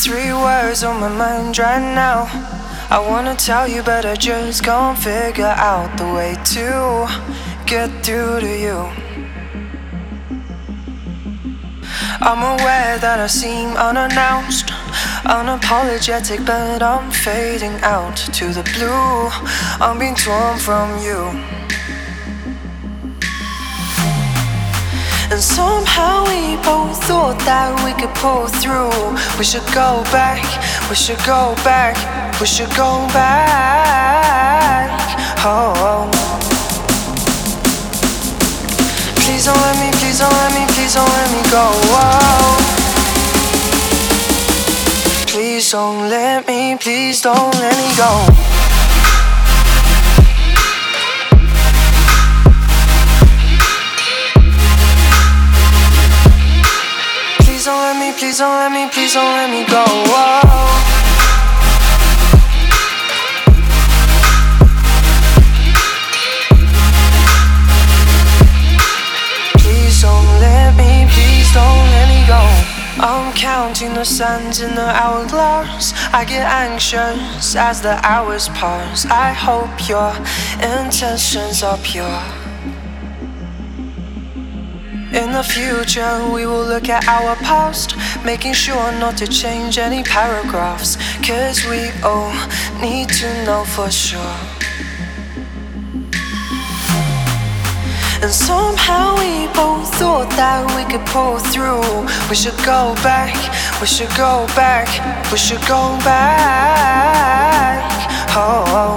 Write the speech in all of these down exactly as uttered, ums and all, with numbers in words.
Three words on my mind right now. I wanna tell you, but I just can't figure out the way to get through to you. I'm aware that I seem unannounced, unapologetic, but I'm fading out to the blue. I'm being torn from you. And somehow we both thought that we could pull through. We should go back, we should go back, we should go back. Oh, please don't let me, please don't let me, please don't let me go. Oh, please don't let me, please don't let me go. Please don't let me, please don't let me, please don't let me go. Whoa. Please don't let me, please don't let me go. I'm counting the sands in the hourglass. I get anxious as the hours pass. I hope your intentions are pure. In the future, we will look at our past, making sure not to change any paragraphs, 'cause we all need to know for sure. And somehow we both thought that we could pull through. We should go back, we should go back, we should go back. Oh,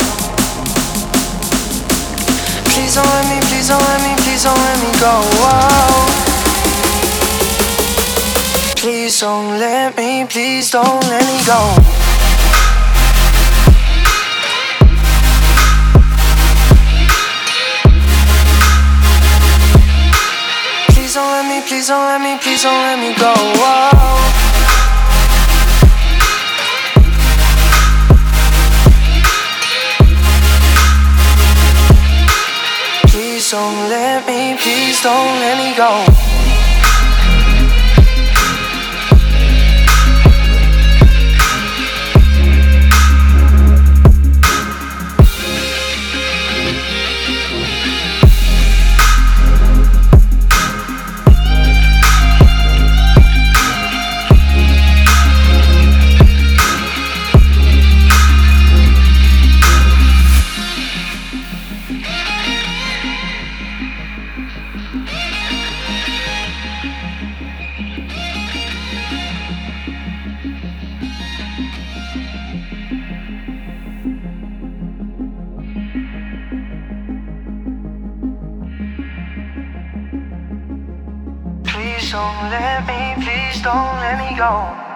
please don't let me, please don't let me, please don't let me go. Whoa. Please don't let me, please don't let me go. Please don't let me, please don't let me, please don't let me go. Whoa. Please don't let me, please don't let me go. Please don't let me, please don't let me go.